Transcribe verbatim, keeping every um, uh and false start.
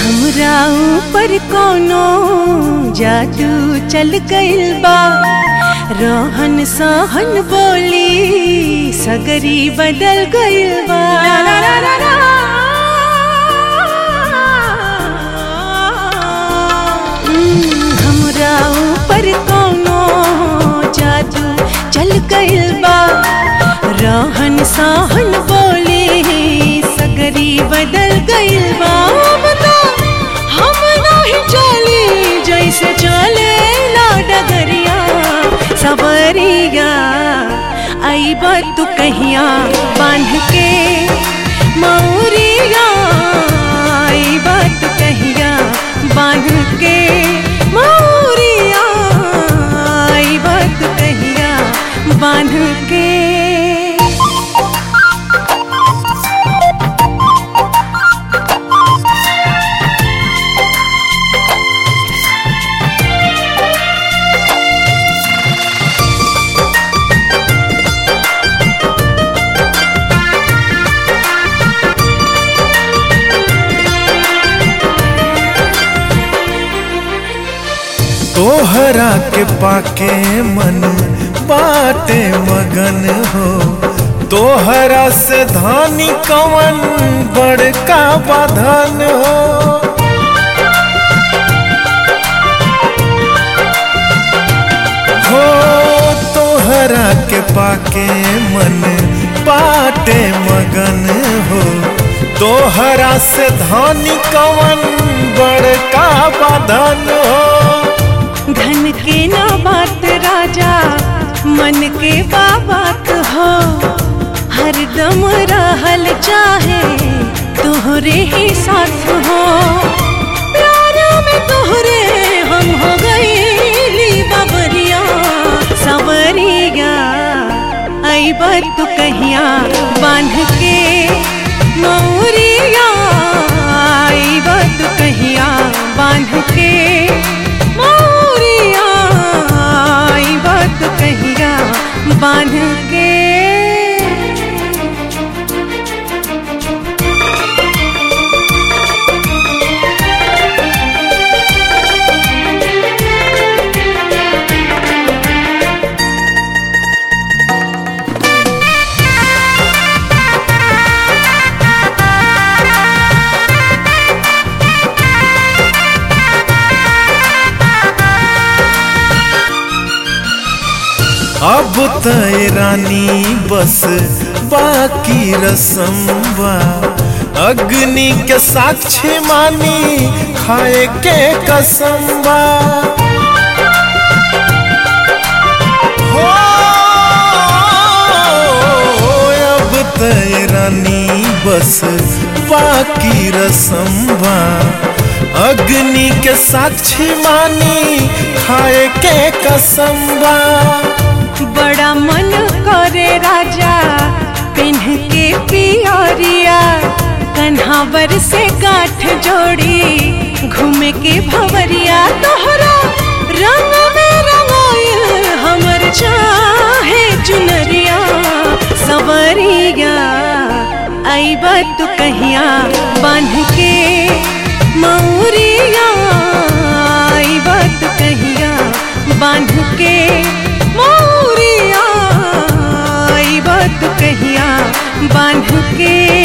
हमरा ऊपर कोनो जादू चल गइल बा, रहन सहन बोली सगरी बदल गइल बा। हमरा ऊपर कोनो जादू चल गइल बा, रहन सहन बोली सगरी बदल गइल बा। हम नहीं चली जैसे चले ला डगरिया, सवरिया आई बात तू कहिया बांध के मौरिया, आई बात तू कहिया बांध के मौरिया, आई बात तू कहिया बांध के। तोहरा के पाके मन बाटे मगन हो, तोहरा से धानी कवन बड़का बाधन हो। हो तोहरा के पाके मन बाटे मगन हो, तोहरा से धानी कवन बड़का बाधन हो। धन के ना बात राजा मन के बात हो, हरदम रहल चाहे तोहरे ही साथ हो। प्यारा में तोहरे हम हो गईली बाबरिया, सवरिया आई बात तू कहिया बांध के मौरिया, आई बात तू कहिया बांध के मौरिया, आई बात तू कहिया बांध के। अब तय रानी बस बाकी रसम बा, अग्नि के साक्षी मानी खाए के कसम बा। हो अब तय रानी बस बाकी रसम बा, अग्नि के साक्षी मानी खाए के कसम बा। बड़ा मन करे राजा पिन्ह के पियरिया, कन्हावर से गांठ जोड़ी घूमे के भवरिया। तोहरा रंग में रंगाइल हमर चाहे चुनरिया, सवरिया आई बात तू कहिया बांध के मौरिया, आई बात तू कहिया बांध के मौरिया, आई बात तू कहिया बांध के।